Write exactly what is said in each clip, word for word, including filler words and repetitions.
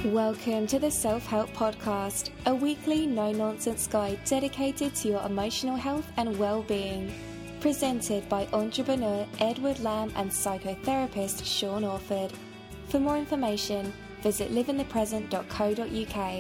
Welcome to the Self-Help Podcast, a weekly no-nonsense guide dedicated to your emotional health and well-being. Presented by entrepreneur Edward Lamb and psychotherapist Sean Orford. For more information, visit live in the present dot co dot uk.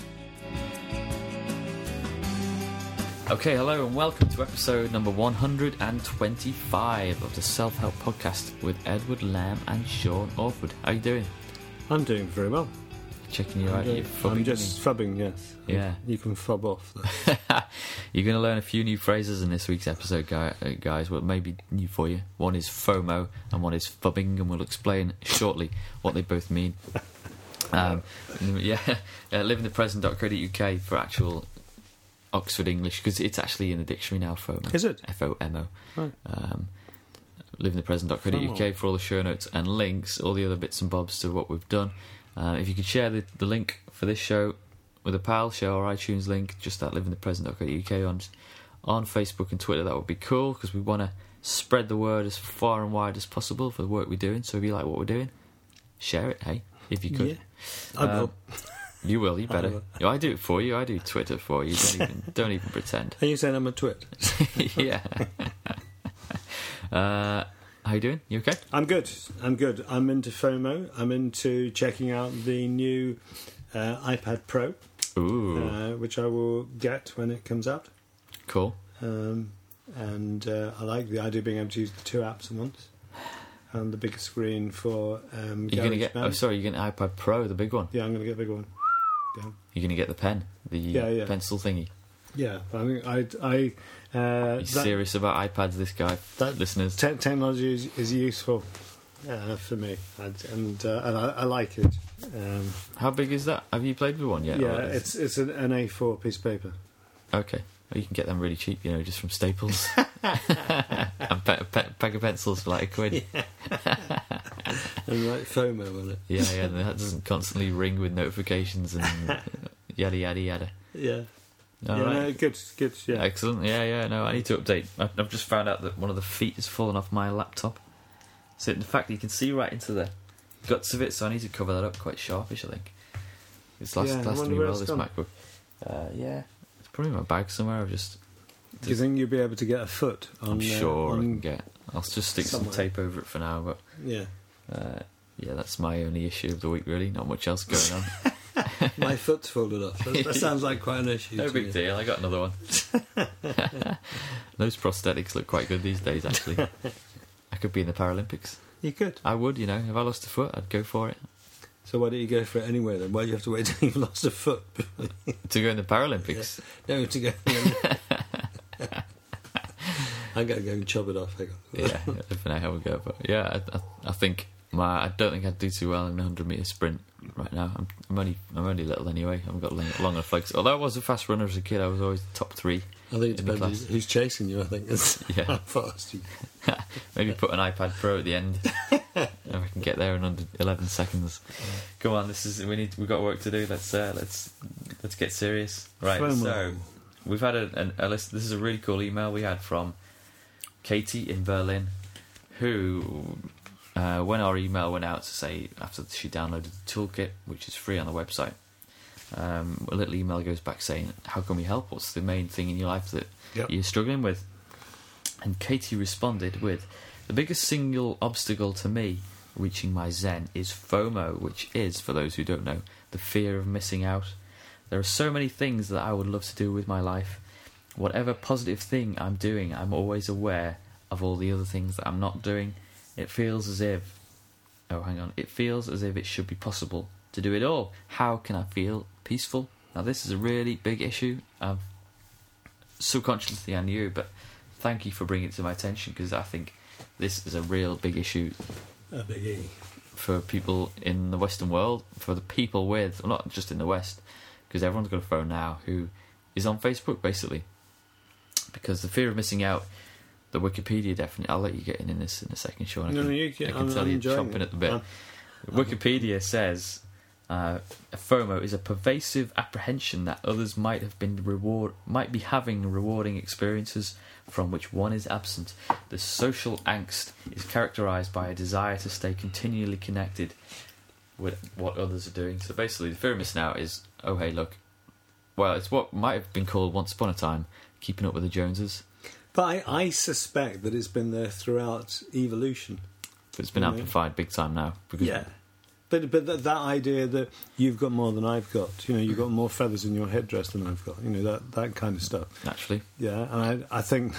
Okay, hello and welcome to episode number one hundred twenty-five of the Self-Help Podcast with Edward Lamb and Sean Orford. How you doing? I'm doing very well. Checking you I'm out. doing, You're fubbing, I'm just fubbing, yes. Yeah. You can fub off. You're going to learn a few new phrases in this week's episode, guys. Well, maybe new for you. One is FOMO and one is fubbing, and we'll explain shortly what they both mean. Um, yeah, uh, live in the present dot co dot uk for actual Oxford English, because it's actually in the dictionary now, FOMO. Is it? F O M O. Right. Um, live in the present dot co dot uk for all the show notes and links, all the other bits and bobs to what we've done. Uh, if you could share the, the link for this show with a pal, share our iTunes link, just at live in the present dot co dot uk on, on Facebook and Twitter, that would be cool, because we want to spread the word as far and wide as possible for the work we're doing. So if you like what we're doing, share it, hey, if you could. Yeah, I will. Um, you will, you better. I will. I do it for you, I do Twitter for you, don't even, don't even pretend. Are you saying I'm a twit? Yeah. uh... How you doing? You okay? I'm good. I'm good. I'm into FOMO. I'm into checking out the new uh, iPad Pro, Ooh, uh, which I will get when it comes out. cool. Um, and uh, I like the idea of being able to use the two apps at once. And the big screen for um, You're gonna get? GarageBand. Oh, sorry, you're getting an iPad Pro, the big one. Yeah, I'm going to get a big one. Yeah. You're gonna get the pen, the Yeah, yeah. pencil thingy. Yeah, I think I, I uh, Are you that- serious about iPads? This guy, That- listeners. Te- technology is, is useful uh, for me, and and, uh, and I, I like it. Um, How big is that? Have you played with one yet? yeah, Or is- it's it's an, an A four piece of paper. okay. Well, you can get them really cheap, you know, just from Staples. And pe- pe- pack of pencils for like a quid. Yeah, And like FOMO on it. yeah, and that doesn't constantly ring with notifications and yada yada yada. Yeah, All yeah, right. no, good, good. Yeah, Excellent. Yeah, yeah. No, I need to update. I've I've just found out that one of the feet has fallen off my laptop. So in fact, you can see right into the guts of it. So I need to cover that up quite sharpish, I think. It's last, Yeah, I lasted wonder me where well, it's this gone. MacBook. Uh, yeah, it's probably in my bag somewhere. I've just. Do you think you'll be able to get a foot on? I'm uh, sure I on- can get. I'll just stick somewhere. some tape over it for now. But Yeah, uh, yeah, that's my only issue of the week. Really, not much else going on. my foot's folded off. That, that sounds like quite an issue. No to big me. deal. I got another one. Those prosthetics look quite good these days. Actually, I could be in the Paralympics. You could. I would, you know, if I lost a foot, I'd go for it. So why don't you go for it anyway then? Why do you have to wait till you've lost a foot? To go in the Paralympics. No, to go. I'm going to go and chop it off. Hang on. Yeah, if I have a go. But yeah, I, I, I think my I don't think I'd do too well in a hundred metre sprint right now. I'm, I'm only I'm only little anyway. I haven't got long, long enough legs. Although I was a fast runner as a kid, I was always top three. I think it in the depends class. who's chasing you. I think it's Yeah. how fast you. Maybe put an iPad Pro at the end. If I can get there in under eleven seconds. Come on, this is we need we've got work to do. Let's uh, let's let's get serious. Right, FOMO. so we've had a, an, a list. This is a really cool email we had from Katie in Berlin, who uh, when our email went out to say after she downloaded the toolkit, which is free on the website, um, a little email goes back saying, "How can we help? What's the main thing in your life that Yep. you're struggling with?" And Katie responded with, "The biggest single obstacle to me reaching my Zen is FOMO, which is, for those who don't know, the fear of missing out. There are so many things that I would love to do with my life. Whatever positive thing I'm doing, I'm always aware of all the other things that I'm not doing. It feels as if... Oh, hang on. It feels as if it should be possible to do it all. How can I feel peaceful?" Now, this is a really big issue. I've subconsciously I knew, but thank you for bringing it to my attention, because I think this is a real big issue A biggie. for people in the Western world, for the people with, well, not just in the West, because everyone's got a phone now who is on Facebook, basically. Because the fear of missing out, the Wikipedia definitely, I'll let you get in in this in a second, Sean. I No, can, no, you can- I can I'm- tell I'm you enjoying chomping it. at the bit. I'm- Wikipedia says uh, FOMO is a pervasive apprehension that others might have been reward might be having rewarding experiences from which one is absent. The social angst is characterized by a desire to stay continually connected with what others are doing. So basically, the fear of missing out is, oh hey, look, well, it's what might have been called once upon a time keeping up with the Joneses. But I, I suspect that it's been there throughout evolution. But it's been You know? amplified big time now. Because Yeah. But but that, that idea that you've got more than I've got, you know, you've got more feathers in your headdress than I've got, you know, that, that kind of stuff. Naturally. Yeah, and I, I think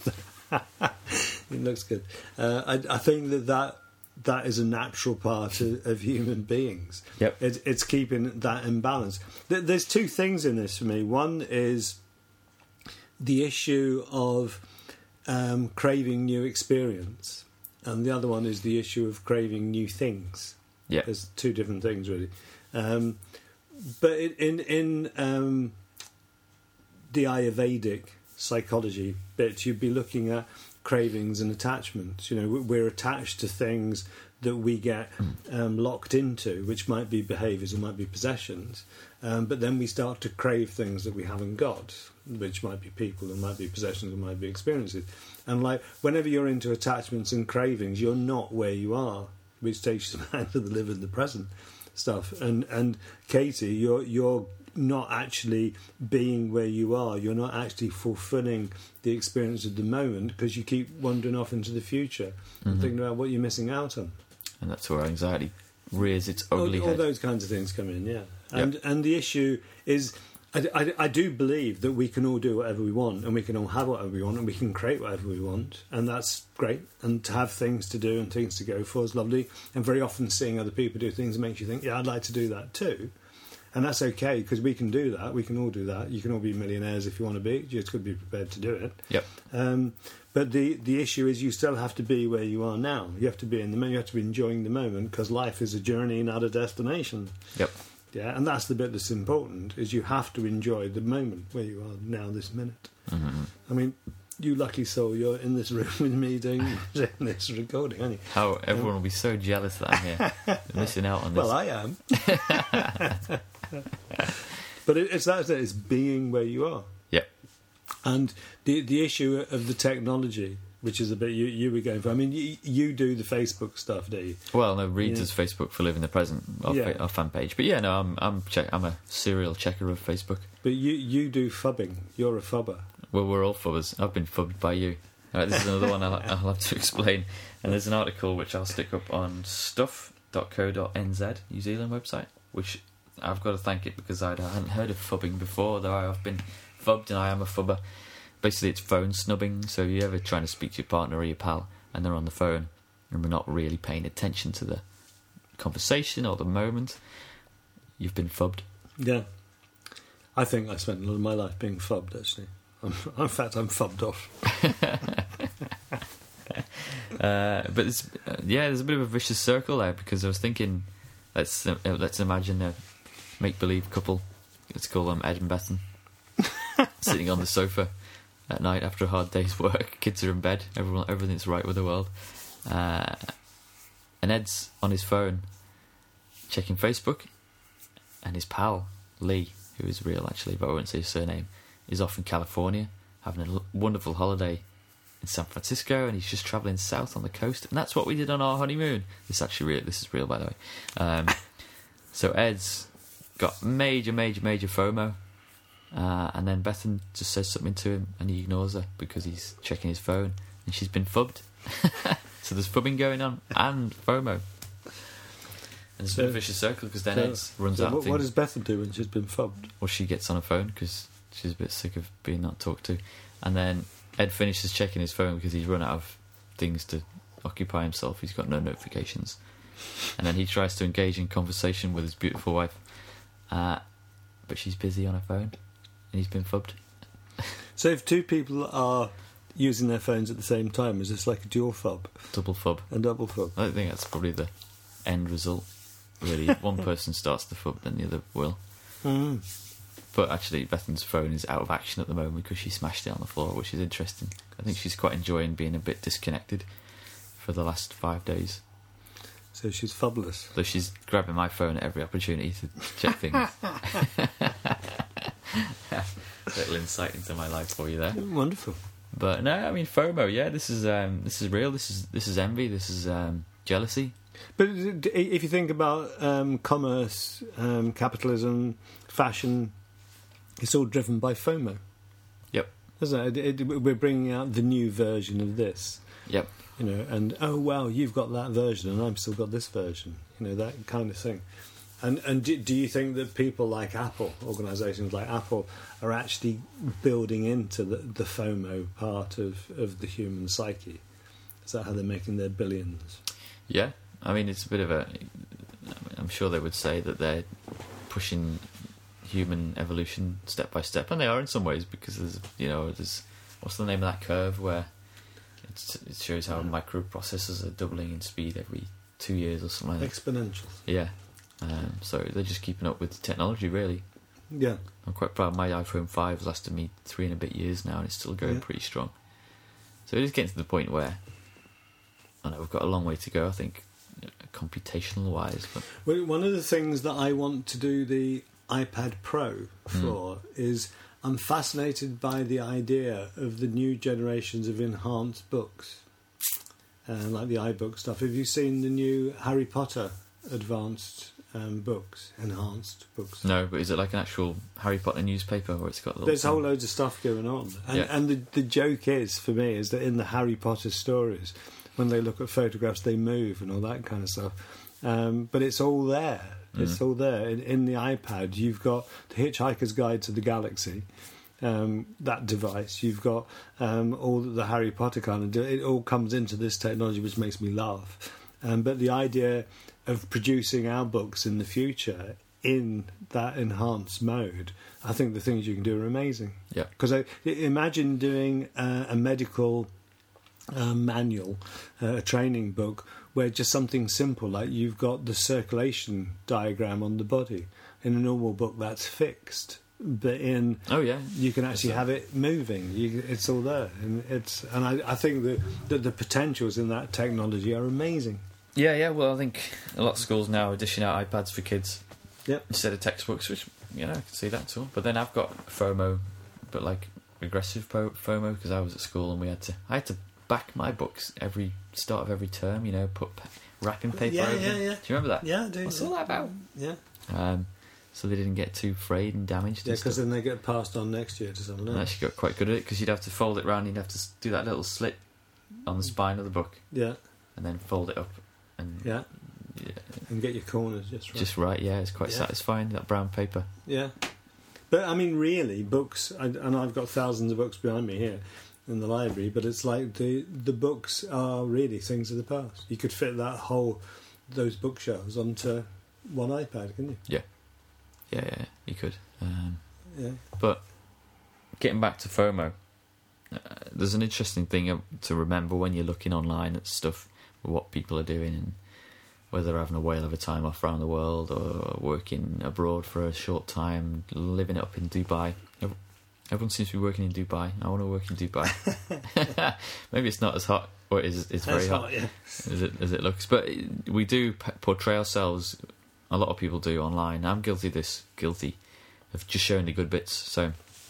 it looks good. Uh, I, I think that, that that is a natural part of, of human beings. Yep. It, it's keeping that in balance. There, there's two things in this for me. One is the issue of um, craving new experience, and the other one is the issue of craving new things. Yeah. There's two different things, really. Um, but in in um, the Ayurvedic psychology bit, you'd be looking at cravings and attachments. You know, we're attached to things that we get um, locked into, which might be behaviours or might be possessions. Um, but then we start to crave things that we haven't got, which might be people, and might be possessions, and might be experiences. And like whenever you're into attachments and cravings, you're not where you are, which takes you back to the live in the present stuff. And and Katie, you're you're not actually being where you are. You're not actually fulfilling the experience of the moment because you keep wandering off into the future Mm-hmm. and thinking about what you're missing out on. And that's where anxiety rears its ugly all, all head. those kinds of things come in, yeah. And Yep. and the issue is, I, I, I do believe that we can all do whatever we want, and we can all have whatever we want, and we can create whatever we want, and that's great. And to have things to do and things to go for is lovely. And very often seeing other people do things makes you think, yeah, I'd like to do that too. And that's okay, because we can do that. We can all do that. You can all be millionaires if you want to be. You just got to be prepared to do it. Yep. Um, but the, the issue is you still have to be where you are now. You have to be in the moment. You have to be enjoying the moment, because life is a journey, not a destination. Yep. Yeah, and that's the bit that's important, is you have to enjoy the moment where you are now, this minute. Mm-hmm. I mean, you lucky soul, you're in this room with me doing this recording, aren't you? How everyone will be so jealous that I'm here. They're missing out on this. Well, I am. But it, it's that, it's being where you are. Yep. And the the issue of the technology, which is a bit you, you were going for. I mean, you, you do the Facebook stuff, do you? Well, no, Reed Yeah. does Facebook for Live in the Present, our, Yeah. fa- our fan page. But yeah, no, I'm I'm check- I'm a serial checker of Facebook. But you, you do fubbing. You're a fubber. Well, we're all fubbers. I've been fubbed by you. All right, this is another one I'll, I'll have to explain. And there's an article which I'll stick up on stuff dot co dot n z, New Zealand website, which I've got to thank it because I hadn't heard of fubbing before, though I have been fubbed and I am a fubber. Basically, it's phone snubbing. So if you're ever trying to speak to your partner or your pal and they're on the phone and we're not really paying attention to the conversation or the moment, you've been fubbed. Yeah. I think I spent a lot of my life being fubbed, actually. I'm, in fact, I'm fubbed off. Uh, but it's, uh, yeah, there's a bit of a vicious circle there because I was thinking, let's uh, let's imagine a make-believe couple. Let's call them Ed and Bethan, sitting on the sofa at night after a hard day's work. Kids are in bed. Everyone, everything's right with the world. Uh, and Ed's on his phone, checking Facebook, and his pal Lee, who is real actually, but I won't say his surname, is off in California having a l- wonderful holiday in San Francisco, and he's just travelling south on the coast, and that's what we did on our honeymoon. This is actually real. This is real, by the way. Um, so Ed's got major, major, major FOMO, uh, and then Bethan just says something to him, and he ignores her because he's checking his phone, and she's been fubbed. So there's fubbing going on and FOMO. And it's So- a vicious circle because then So- Ed runs so out what, of things. what does Bethan do when she's been fubbed? Well, she gets on her phone because she's a bit sick of being not talked to. And then Ed finishes checking his phone because he's run out of things to occupy himself. He's got no notifications. And then he tries to engage in conversation with his beautiful wife. Uh, but she's busy on her phone. And he's been fubbed. So if two people are using their phones at the same time, is this like a dual fub, Double fub. a double fub? I don't think that's probably the end result, really. If one person starts the fub, then the other will. Mm. But actually, Bethan's phone is out of action at the moment because she smashed it on the floor, which is interesting. I think she's quite enjoying being a bit disconnected for the last five days. So she's fubless. So she's grabbing my phone at every opportunity to check things. Little insight into my life for you there. Wonderful. But no, I mean FOMO. Yeah, this is um, this is real. This is this is envy. This is um, jealousy. But if you think about um, commerce, um, capitalism, fashion, it's all driven by FOMO. Yep. Isn't it? It, it? We're bringing out the new version of this. Yep. You know, and oh wow, you've got that version, and I've still got this version. You know, that kind of thing. And and do, do you think that people like Apple, organisations like Apple, are actually building into the, the FOMO part of, of the human psyche? Is that how they're making their billions? Yeah, I mean, it's a bit of a... I'm sure they would say that they're pushing human evolution step by step, and they are in some ways, because there's, you know, there's... What's the name of that curve where it's, it shows how microprocessors are doubling in speed every two years or something like that? Exponential. Yeah. Um, so they're just keeping up with technology, really. Yeah. I'm quite proud. My iPhone five has lasted me three and a bit years now, and it's still going Yeah. pretty strong. So it is getting to the point where I know we've got a long way to go, I think, computational wise. But Well, one of the things that I want to do the iPad Pro for mm. is I'm fascinated by the idea of the new generations of enhanced books, uh, like the iBook stuff. Have you seen the new Harry Potter advanced um, books, enhanced books? No, but is it like an actual Harry Potter newspaper where it's got little... There's a whole loads of stuff going on. And, yeah. and the, the joke is, for me, is that in the Harry Potter stories, when they look at photographs, they move and all that kind of stuff. Um, but it's all there. It's mm. all there. In, in the iPad, you've got The Hitchhiker's Guide to the Galaxy, um, that device. You've got um, all the Harry Potter kind of... Do, it all comes into this technology, which makes me laugh. Um, but the idea of producing our books in the future in that enhanced mode, I think the things you can do are amazing. Yeah. Because imagine doing uh, a medical uh, manual, uh, a training book, where just something simple, like you've got the circulation diagram on the body. In a normal book, that's fixed. But in... Oh, yeah. You can actually have it moving. You, it's all there. And, it's, and I, I think that the, the potentials in that technology are amazing. Yeah, yeah, well, I think a lot of schools now are dishing out iPads for kids yep. instead of textbooks, which, you know, I can see that too. But then I've got FOMO, but like regressive FOMO, because I was at school and we had to, I had to back my books every start of every term, you know, put wrapping paper yeah, over yeah, them. yeah. Do you remember that? Yeah, I do. What's all that about? Yeah. Um, so they didn't get too frayed and damaged. Yeah, because then they get passed on next year to someone else. I actually got quite good at it, because you'd have to fold it round, you'd have to do that little slit on the spine of the book. Yeah. And then fold it up. And yeah. yeah. And get your corners just right. Just right, yeah. It's quite yeah. satisfying, that brown paper. Yeah. But, I mean, really, books... I, and I've got thousands of books behind me here in the library, but it's like the the books are really things of the past. You could fit that whole... those bookshelves onto one iPad, couldn't you? Yeah. Yeah, yeah, you could. Um, yeah. But getting back to FOMO, uh, there's an interesting thing to remember when you're looking online at stuff, what people are doing, and whether they're having a whale of a time off around the world or working abroad for a short time, living it up in Dubai. Everyone seems to be working in Dubai. I want to work in Dubai. Maybe it's not as hot, or it is, it's very That's hot, hot yeah. as, it, as it looks. But we do portray ourselves, a lot of people do online. I'm guilty of this, guilty of just showing the good bits. So,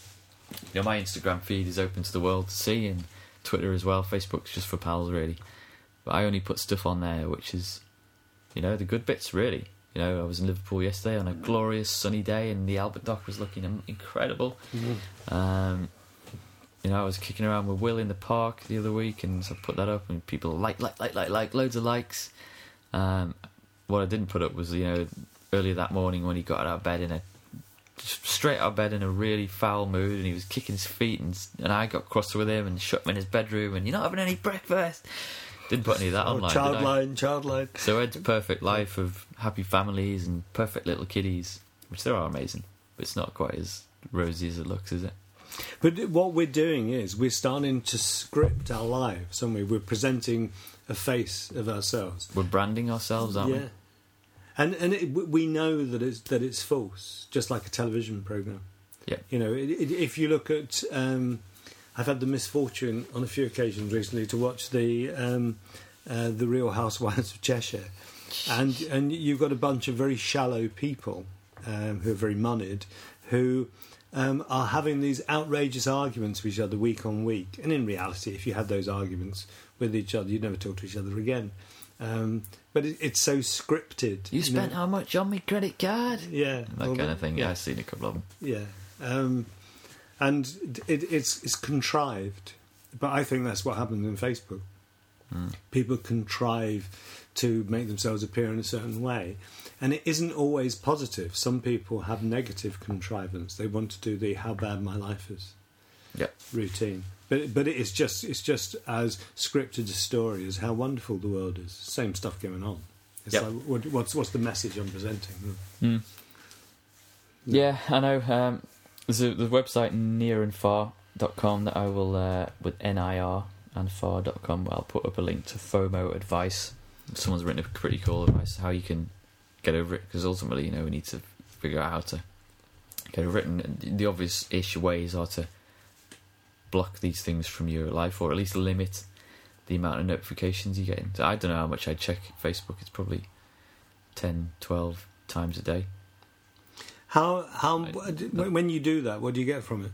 you know, my Instagram feed is open to the world to see, and Twitter as well. Facebook's just for pals, really. But I only put stuff on there which is, you know, the good bits, really. You know, I was in Liverpool yesterday on a glorious sunny day, and the Albert Dock was looking incredible. Mm-hmm. Um, you know, I was kicking around with Will in the park the other week, and so I put that up, and people like, like, like, like, like, loads of likes. Um, what I didn't put up was, you know, earlier that morning when he got out of bed in a straight out of bed in a really foul mood, and he was kicking his feet, and and I got cross with him and shut him in his bedroom, and you're not having any breakfast. Didn't put any of that oh, online. Child line, child line. So Ed's perfect life of happy families and perfect little kiddies, which they are amazing, but it's not quite as rosy as it looks, is it? But what we're doing is we're starting to script our lives, aren't we? We're presenting a face of ourselves. We're branding ourselves, aren't yeah. we? And and it, we know that it's that it's false, just like a television program. Yeah. You know, it, it, if you look at, um, I've had the misfortune on a few occasions recently to watch the um, uh, the Real Housewives of Cheshire, and and you've got a bunch of very shallow people um, who are very moneyed, who um, are having these outrageous arguments with each other week on week. And in reality, if you had those arguments with each other, you'd never talk to each other again. Um, but it, it's so scripted. You spent know? how much on my credit card? Yeah, That well, kind of thing. Yeah, yeah. I've seen a couple of them. Yeah, um, and it, it's it's contrived, but I think that's what happens in Facebook. Mm. People contrive to make themselves appear in a certain way, and it isn't always positive. Some people have negative contrivance. They want to do the "how bad my life is" Yeah. routine, but but it's just it's just as scripted a story as how wonderful the world is. Same stuff going on. It's Yep. like what, what's what's the message I'm presenting? Mm. Yeah, I know. Um, there's a the website near and far dot com that I will, uh, with N I R and far dot com, I'll put up a link to FOMO advice. Someone's written a pretty cool advice how you can get over it, because ultimately, you know, we need to figure out how to get over it. And the obvious-ish ways are to block these things from your life, or at least limit the amount of notifications you get. So I don't know how much I check Facebook. It's probably ten, twelve times a day. How how I- when when you do that, what do you get from it?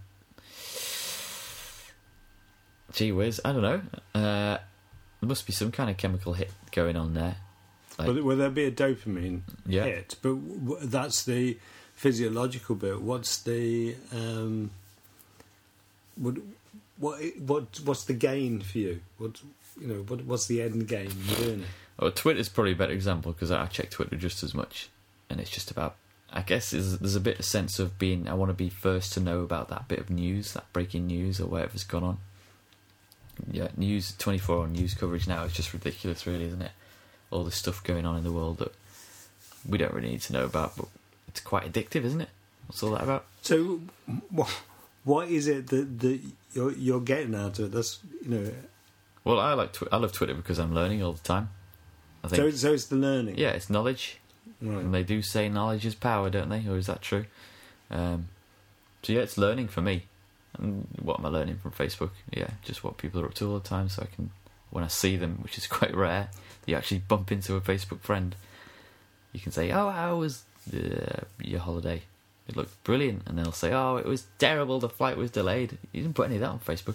Gee whiz, I don't know. Uh, there must be some kind of chemical hit going on there. Like, Will, will there be a dopamine yeah. hit? But w- that's the physiological bit. What's the um, what what what what's the gain for you? What you know? What what's the end game in doing it? Oh, Twitter's probably a better example, because I check Twitter just as much, and it's just about. I guess there's, there's a bit of sense of being. I want to be first to know about that bit of news, that breaking news or whatever's gone on. Yeah, news twenty-four hour news coverage now is just ridiculous, really, isn't it? All the stuff going on in the world that we don't really need to know about, but it's quite addictive, isn't it? What's all that about? So, what what is it that, that you're you're getting out of it? That's you know. Well, I like Twi- I love Twitter because I'm learning all the time. I think. So it's- so it's the learning. Yeah, it's knowledge. Right. And they do say knowledge is power, don't they? Or is that true? Um, so yeah, it's learning for me. And what am I learning from Facebook? Yeah, just what people are up to all the time, so I can, when I see them, which is quite rare, you actually bump into a Facebook friend. You can say, "Oh, how was uh, your holiday? It looked brilliant," and they'll say, "Oh, it was terrible. The flight was delayed." You didn't put any of that on Facebook.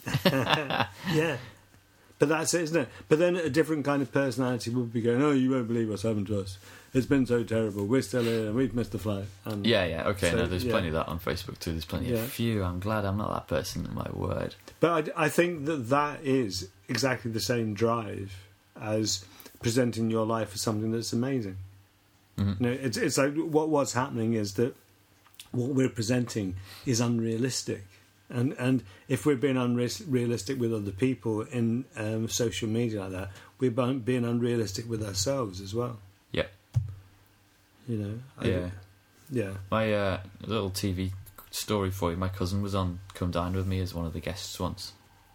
Yeah. But that's it, isn't it? But then a different kind of personality would be going, "Oh, you won't believe what's happened to us. It's been so terrible. We're still here and we've missed the flight." And Yeah, yeah, okay. So, no, there's yeah. plenty of that on Facebook too. There's plenty Yeah. of phew. I'm glad I'm not that person. My word. But I, I think that that is exactly the same drive as presenting your life as something that's amazing. Mhm. You know, it's it's like what what's happening is that what we're presenting is unrealistic, and and if we're being unrealistic with other people in um, social media like that, we're bu- being unrealistic with ourselves as well. Yeah. You know. I- Yeah. Yeah. My uh, little T V story for you. My cousin was on Come Dine With Me as one of the guests once,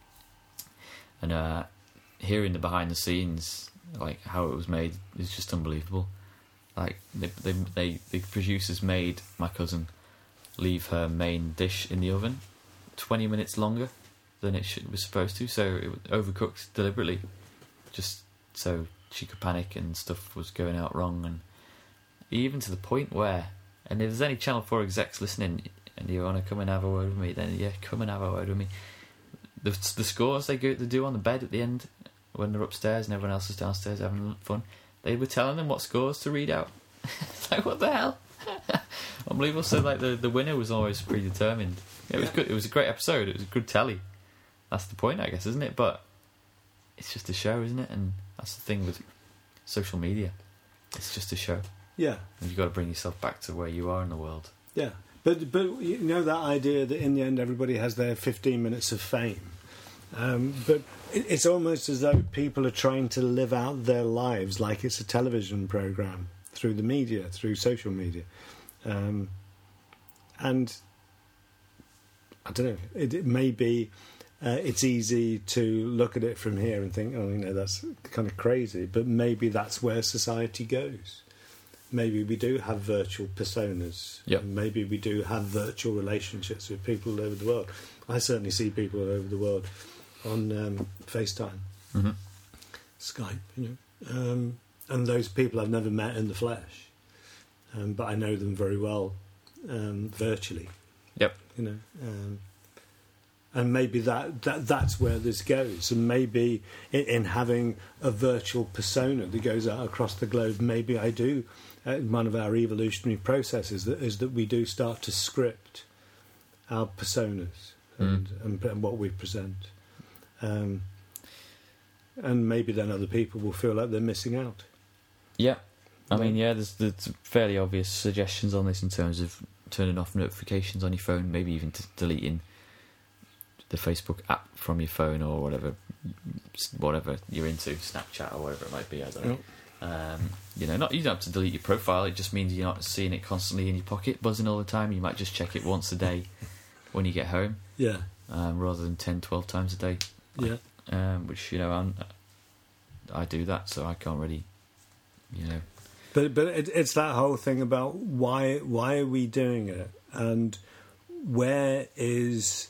and uh, hearing the behind the scenes, like how it was made, is just unbelievable. Like they, they, they, the producers made my cousin leave her main dish in the oven twenty minutes longer than it should, was supposed to, so it was overcooked deliberately, just so she could panic and stuff was going out wrong, and even to the point where, and if there's any Channel four execs listening and you want to come and have a word with me, then yeah, come and have a word with me. The, the scores they go to do on the bed at the end when they're upstairs and everyone else is downstairs having fun, they were telling them what scores to read out. It's like, what the hell? Unbelievable. So like the, the winner was always predetermined. It was Yeah. good. It was a great episode. It was a good telly. That's the point, I guess, isn't it? But it's just a show, isn't it? And that's the thing with social media. It's just a show. Yeah. And you've got to bring yourself back to where you are in the world. Yeah, but but you know that idea that in the end everybody has their fifteen minutes of fame, um, but it, it's almost as though people are trying to live out their lives like it's a television program through the media, through social media, um, and I don't know. It, it may be uh, it's easy to look at it from here and think, oh, you know, that's kind of crazy, but maybe that's where society goes. Maybe we do have virtual personas. Yep. Maybe we do have virtual relationships with people all over the world. I certainly see people all over the world on um, FaceTime, Mm-hmm. Skype, you know. Um, and those people I've never met in the flesh, um, but I know them very well um, virtually. Yep. You know, um, And maybe that, that that's where this goes. And maybe in, in having a virtual persona that goes out across the globe, maybe I do, uh, one of our evolutionary processes that is that we do start to script our personas and, Mm. and, and what we present. Um, and maybe then other people will feel like they're missing out. Yeah. I Yeah. mean, yeah, there's, there's fairly obvious suggestions on this in terms of turning off notifications on your phone, maybe even t- deleting the Facebook app from your phone or whatever, whatever you're into, Snapchat or whatever it might be. I don't know. Um, you know, not you don't have to delete your profile. It just means you're not seeing it constantly in your pocket, buzzing all the time. You might just check it once a day when you get home, Yeah, um, rather than ten, twelve times a day. yeah. Um, which you know, I'm, I do that, so I can't really, you know. But but it, it's that whole thing about why why are we doing it, and where is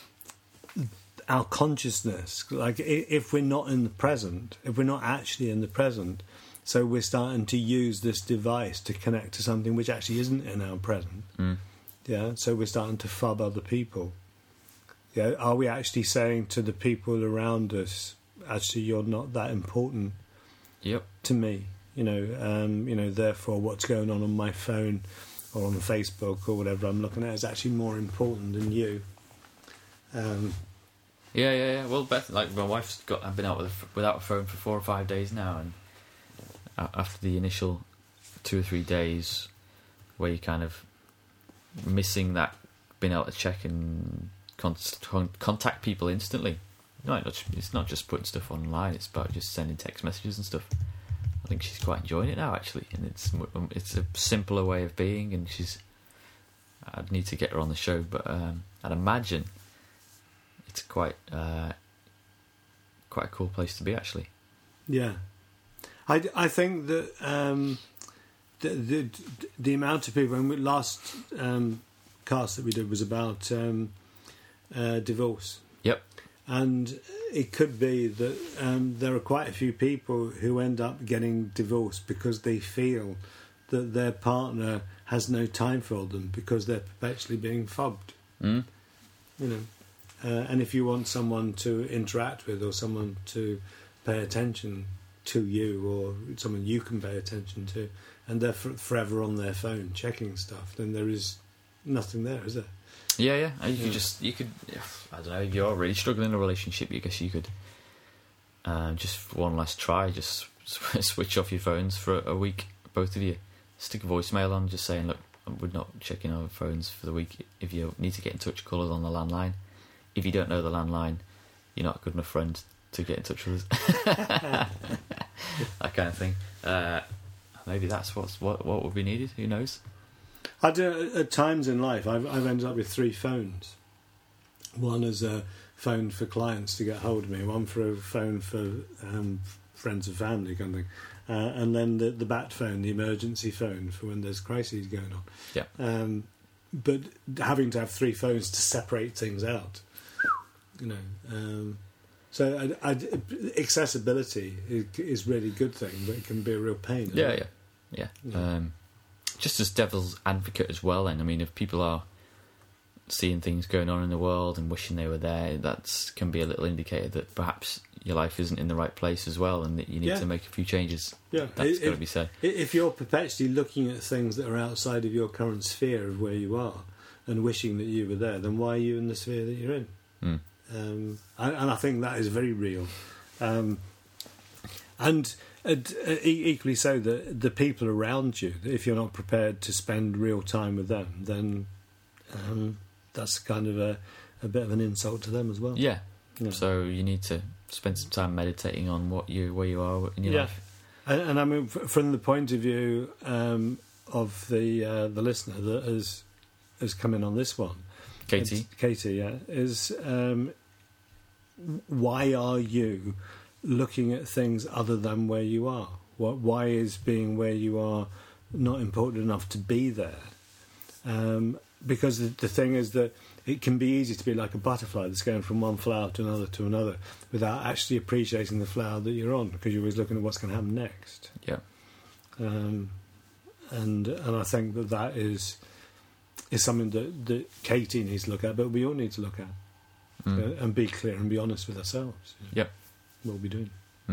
our consciousness? Like i- if we're not in the present, if we're not actually in the present, so we're starting to use this device to connect to something which actually isn't in our present. Mm. Yeah, so we're starting to fob other people. Yeah, are we actually saying to the people around us, actually, you're not that important Yep. to me? You know, um, you know. Therefore, what's going on on my phone or on Facebook or whatever I'm looking at is actually more important than you. Um, Yeah, yeah, yeah. Well, Beth, like my wife's got, I've been out with a f without a phone for four or five days now, and a- after the initial two or three days, where you kind of missing that, being able to check and con con contact people instantly. No, not, it's not just putting stuff online; it's about just sending text messages and stuff. I think she's quite enjoying it now, actually, and it's it's a simpler way of being. And she's, I'd need to get her on the show, but um, I'd imagine it's quite uh, quite a cool place to be, actually. yeah, I, I think that um, the, the the amount of people. And the last um, cast that we did was about um, uh, divorce. Yep. And it could be that um, there are quite a few people who end up getting divorced because they feel that their partner has no time for them because they're perpetually being fobbed. Mm. You know, uh, and if you want someone to interact with or someone to pay attention to you or someone you can pay attention to, and they're f- forever on their phone checking stuff, then there is nothing there, is there? Yeah, yeah. You Yeah. could just, you could, I don't know, if you're really struggling in a relationship, I guess you could uh, just for one last try, just switch off your phones for a week, both of you. Stick a voicemail on, just saying, look, we're not checking our phones for the week. If you need to get in touch, call us on the landline. If you don't know the landline, you're not a good enough friend to get in touch with us. That kind of thing. Uh, maybe that's what's, what what would be needed. Who knows? I do, at times in life, I've, I've ended up with three phones. One is a phone for clients to get hold of me, one for a phone for um, friends and family kind of thing, uh, and then the, the bat phone, the emergency phone for when there's crises going on. Yeah. Um, but having to have three phones to separate things out, you know. Um, so I, I, accessibility is, is really a good thing, but it can be a real pain. Yeah, yeah, yeah. Yeah. Um, just as devil's advocate as well, then, I mean, if people are seeing things going on in the world and wishing they were there, that can be a little indicator that perhaps your life isn't in the right place as well, and that you need Yeah. to make a few changes. Yeah, That's If- got to be said. If you're perpetually looking at things that are outside of your current sphere of where you are and wishing that you were there, then why are you in the sphere that you're in? Mm. Um, and, and I think that is very real. Um, and and uh, e- equally so, the, the people around you, if you're not prepared to spend real time with them, then um, that's kind of a, a bit of an insult to them as well. Yeah. Yeah. So you need to spend some time meditating on what you where you are in your Yeah. life. And, and I mean, f- from the point of view um, of the uh, the listener that has has come in on this one, Katie, it's- Katie, yeah, is um, why are you looking at things other than where you are? What, why is being where you are not important enough to be there? Um, because the, the thing is that it can be easy to be like a butterfly that's going from one flower to another to another without actually appreciating the flower that you're on, because you're always looking at what's going to happen next. yeah, Um, and and I think that that is is something that, that Katie needs to look at, but we all need to look at. Mm. uh, and be clear and be honest with ourselves. You know, Yep. what we'll be doing.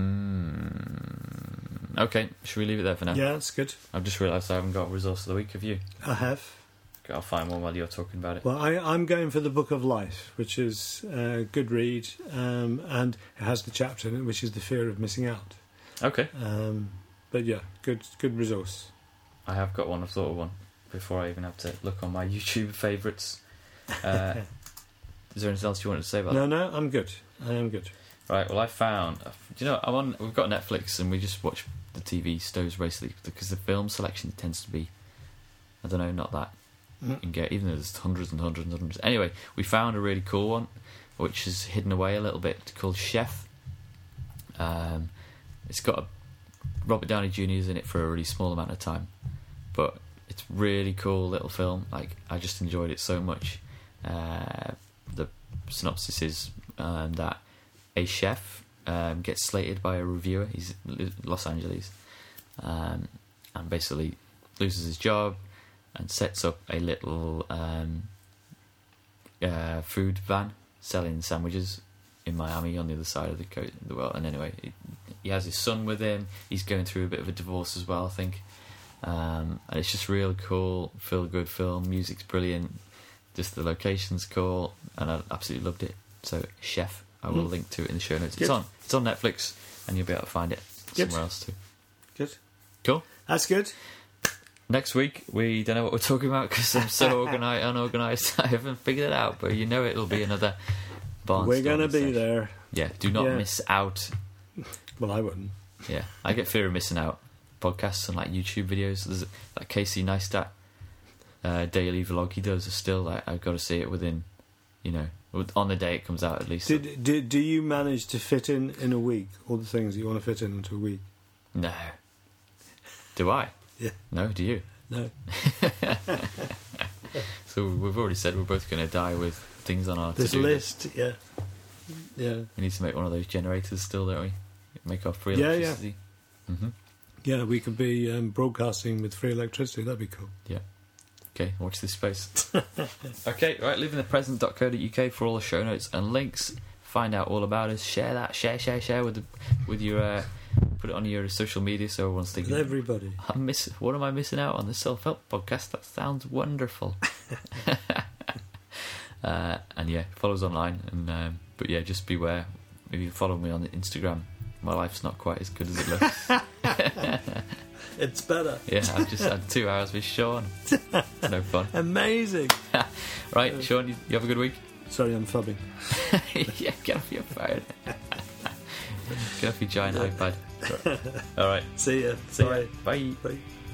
Mm. Okay, should we leave it there for now? Yeah, that's good. I've just realised I haven't got a resource of the week. Have you? I have. Okay, I'll find one while you're talking about it. Well, I, I'm going for the Book of Life, which is a good read, um, and it has the chapter in it, which is the fear of missing out. Okay. Um, but yeah, good good resource. I have got one. I've thought of one before I even have to look on my YouTube favourites. Uh, is there anything else you wanted to say about No, that? no, I'm good. I am good. Right, well, I found... Do you know, I'm on... We've got Netflix and we just watch the T V stows basically because the film selection tends to be, I don't know, not that you can get, even though there's hundreds and hundreds and hundreds. Anyway, we found a really cool one which is hidden away a little bit called Chef. Um, it's got a, Robert Downey Junior is in it for a really small amount of time, but it's really cool little film. Like, I just enjoyed it so much. Uh, the synopsis is um, that a chef um, gets slated by a reviewer. He's in Los Angeles, um, and basically loses his job and sets up a little um, uh, food van selling sandwiches in Miami on the other side of the coast of the world. And anyway, he, he has his son with him. He's going through a bit of a divorce as well, I think. Um, and it's just real cool, feel good film. Music's brilliant. Just the location's cool, and I absolutely loved it. So, Chef, I will mm. link to it in the show notes. Good. It's on. It's on Netflix, and you'll be able to find it Good. somewhere else too. Good. Cool. That's good. Next week, we don't know what we're talking about because I'm so organi- unorganised. I haven't figured it out, but you know it'll be another barn. We're going to be session. there. Yeah, do not Yeah. miss out. Well, I wouldn't. Yeah, I get fear of missing out. Podcasts and like YouTube videos. There's like Casey Neistat uh, daily vlog he does. Is still like I've got to see it within, you know, on the day it comes out at least. Did, did do you manage to fit in in a week all the things that you want to fit in into a week? No. Do I? Yeah. No. Do you? No. So we've already said we're both going to die with things on our This to-do list, yeah, yeah, We need to make one of those generators still, don't we? Make our free Yeah, yeah. electricity. Yeah. Mm-hmm. yeah. We could be um, broadcasting with free electricity. That'd be cool. Yeah. Okay, watch this space. Okay, right, livingthepresent dot co dot uk for all the show notes and links. Find out all about us. Share that. Share, share, share with the, with your. Uh, put it on your social media so everyone's thinking. With everybody. I miss. What am I missing out on this self-help podcast? That sounds wonderful. uh, and yeah, follow us online. And um, but yeah, just beware. If you follow me on Instagram, my life's not quite as good as it looks. It's better. Yeah, I've just had two hours with Sean. It's no fun. Amazing. Right, Sean, you, you have a good week. Sorry, I'm fubbing. Yeah, get off your phone. Get off your giant iPad. All right. See ya. See Bye. ya. Bye. Bye.